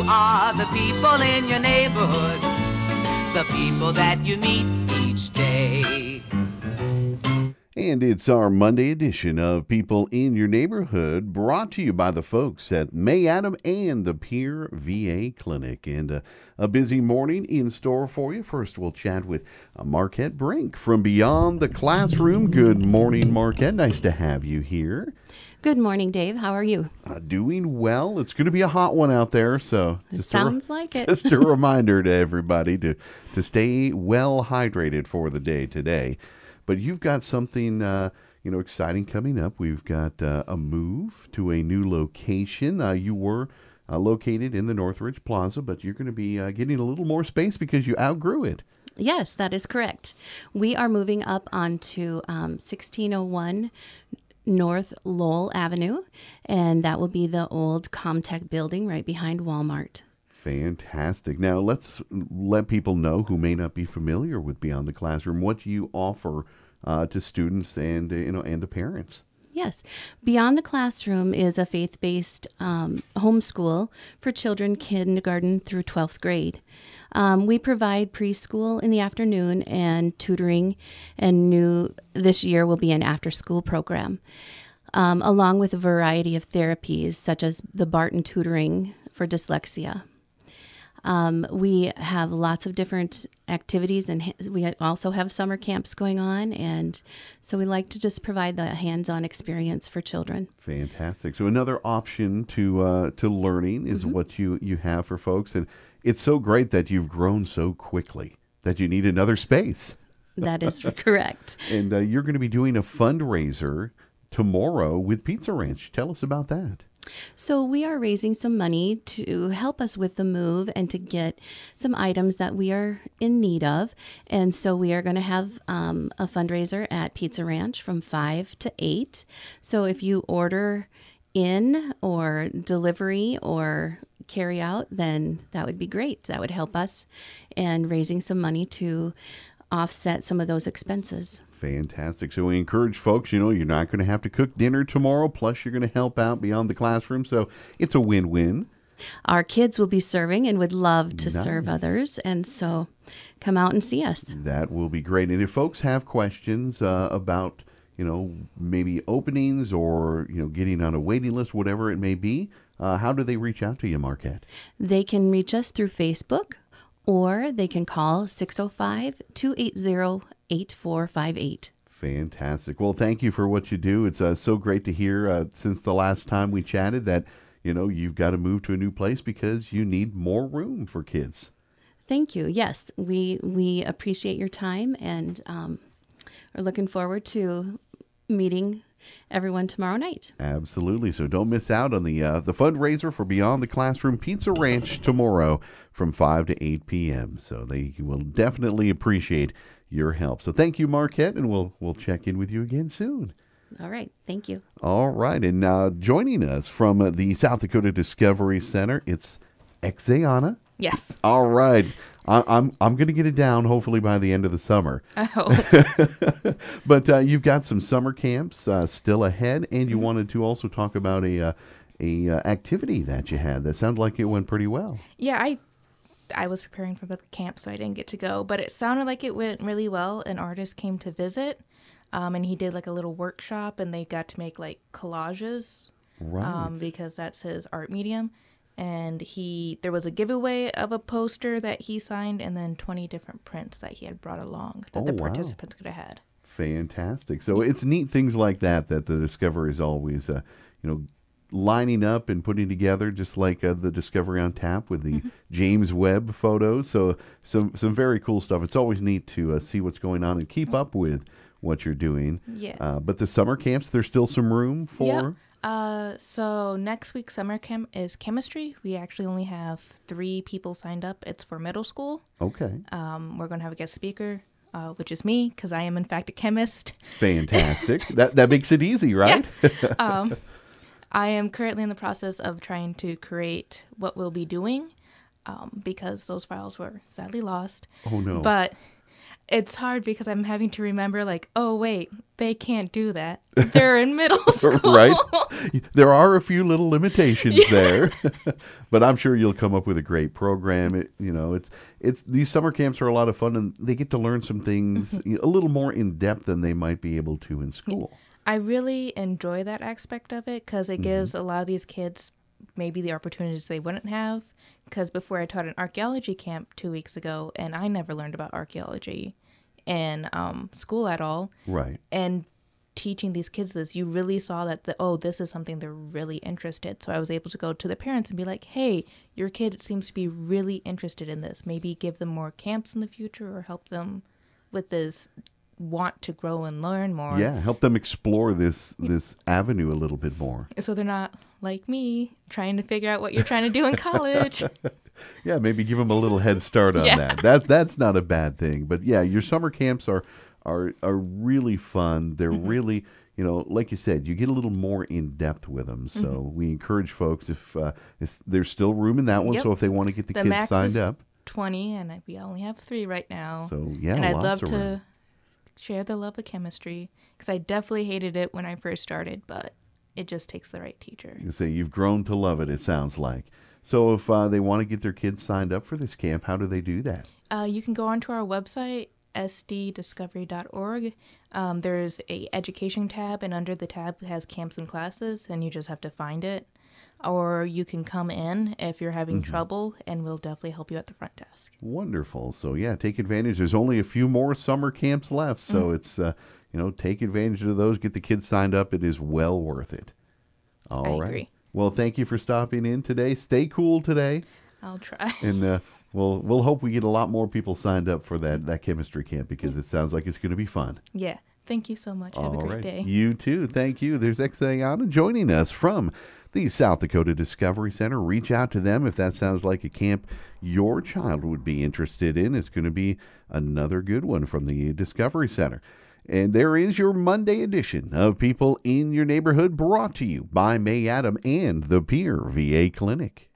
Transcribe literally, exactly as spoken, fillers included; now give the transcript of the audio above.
are the people in your neighborhood, the people that you meet each day. And it's our Monday edition of People in Your Neighborhood, brought to you by the folks at May Adam and the Peer V A Clinic. And uh, a busy morning in store for you. First, we'll chat with uh, Marquette Brink from Beyond the Classroom. Good morning, Marquette. Nice to have you here. Good morning, Dave. How are you? Uh, doing well. It's going to be a hot one out there, so It just sounds a, like it. Just a reminder to everybody to to stay well hydrated for the day today. But you've got something, uh, you know, exciting coming up. We've got uh, a move to a new location. Uh, you were uh, located in the Northridge Plaza, but you're going to be uh, getting a little more space because you outgrew it. Yes, that is correct. We are moving up onto um, sixteen oh one North Lowell Avenue, and that will be the old Comtech building right behind Walmart. Fantastic. Now, let's let people know who may not be familiar with Beyond the Classroom what you offer uh, to students and, uh, you know, and the parents. Yes. Beyond the Classroom is a faith-based um, homeschool for children kindergarten through twelfth grade. Um, we provide preschool in the afternoon and tutoring, and new this year will be an after-school program, um, along with a variety of therapies such as the Barton tutoring for dyslexia. Um, we have lots of different activities, and ha- we also have summer camps going on, and so we like to just provide the hands-on experience for children. Fantastic. So another option to uh, to learning is Mm-hmm. what you, you have for folks, and it's so great that you've grown so quickly that you need another space. That is correct. And uh, you're going to be doing a fundraiser tomorrow with Pizza Ranch. Tell us about that. So we are raising some money to help us with the move and to get some items that we are in need of. And so we are going to have um, a fundraiser at Pizza Ranch from five to eight. So if you order in or delivery or carry out, then that would be great. That would help us in raising some money to offset some of those expenses. Fantastic. So we encourage folks, you know, you're not going to have to cook dinner tomorrow, plus you're going to help out Beyond the Classroom. So it's a win-win. Our kids will be serving and would love to Nice. serve others. And so come out and see us. That will be great. And if folks have questions uh, about, you know, maybe openings or, you know, getting on a waiting list, whatever it may be, uh, how do they reach out to you, Marquette? They can reach us through Facebook, or they can call six oh five, two eight zero, eight four five eight. Fantastic. Well, thank you for what you do. It's uh, so great to hear uh, since the last time we chatted that, you know, you've got to move to a new place because you need more room for kids. Thank you. Yes, we we appreciate your time and um, are looking forward to meeting everyone tomorrow night. Absolutely. So don't miss out on the uh, the fundraiser for Beyond the Classroom Pizza Ranch tomorrow from five to eight p.m. So they will definitely appreciate your help. So thank you, Marquette, and we'll we'll check in with you again soon. All right. Thank you. All right. And now joining us from uh, the South Dakota Discovery Center, it's Exayana. Yes. All right. I, I'm I'm going to get it down hopefully by the end of the summer. Oh. But uh, you've got some summer camps uh, still ahead, and you Mm-hmm. wanted to also talk about a uh, a uh, activity that you had that sounded like it went pretty well. Yeah, I I was preparing for the camp, so I didn't get to go, but it sounded like it went really well. An artist came to visit, um, and he did like a little workshop, and they got to make like collages, Right. um, because that's his art medium. And he there was a giveaway of a poster that he signed, and then twenty different prints that he had brought along that Oh, the wow. participants could have had. Fantastic. So it's neat things like that that the Discovery is always, uh, you know, lining up and putting together, just like uh, the Discovery on Tap with the Mm-hmm. James Webb photos. So some some very cool stuff. It's always neat to uh, see what's going on and keep up with what you're doing. Yeah. Uh, but the summer camps, there's still some room for. Yep. Uh, so next week's summer camp is chemistry. We actually only have three people signed up. It's for middle school. Okay. Um, we're going to have a guest speaker, uh, which is me, because I am in fact a chemist. Fantastic. that that makes it easy, right? Um, I am currently in the process of trying to create what we'll be doing, um, because those files were sadly lost. Oh no. But it's hard because I'm having to remember, like, oh, wait, they can't do that. They're in middle school. Right? There are a few little limitations yeah. there, but I'm sure you'll come up with a great program. It, you know, it's it's these summer camps are a lot of fun, and they get to learn some things mm-hmm. a little more in depth than they might be able to in school. I really enjoy that aspect of it because it mm-hmm. gives a lot of these kids maybe the opportunities they wouldn't have. Because before I taught an archaeology camp two weeks ago, and I never learned about archaeology in um, school at all. Right. And teaching these kids this, you really saw that, the, oh, this is something they're really interested. So I was able to go to the parents and be like, hey, your kid seems to be really interested in this. Maybe give them more camps in the future or help them with this want to grow and learn more. Yeah, help them explore this this avenue a little bit more. So they're not like me trying to figure out what you're trying to do in college. Yeah, maybe give them a little head start on yeah. that. That's that's not a bad thing. But yeah, your summer camps are are are really fun. They're mm-hmm. really, you know, like you said, you get a little more in depth with them. So mm-hmm. we encourage folks if, uh, if there's still room in that one. Yep. So if they want to get the, the kids max signed is up, twenty, and we only have three right now. So yeah, and I'd lots love of to. room. Share the love of chemistry, because I definitely hated it when I first started, but it just takes the right teacher. You say you've grown to love it, it sounds like. So if uh, they want to get their kids signed up for this camp, how do they do that? Uh, you can go onto our website, s d discovery dot org. Um, there's a education tab, and under the tab has camps and classes, and you just have to find it. Or you can come in if you're having mm-hmm. trouble, and we'll definitely help you at the front desk. Wonderful. So, yeah, take advantage. There's only a few more summer camps left, so mm-hmm. it's, uh, you know, take advantage of those. Get the kids signed up. It is well worth it. All I right. agree. Well, thank you for stopping in today. Stay cool today. I'll try. And uh, we'll, we'll hope we get a lot more people signed up for that, that chemistry camp, because it sounds like it's going to be fun. Yeah. Thank you so much. Have All a great right. day. You too. Thank you. There's Exayana joining us from the South Dakota Discovery Center. Reach out to them if that sounds like a camp your child would be interested in. It's going to be another good one from the Discovery Center. And there is your Monday edition of People in Your Neighborhood, brought to you by May Adam and the Pierre V A Clinic.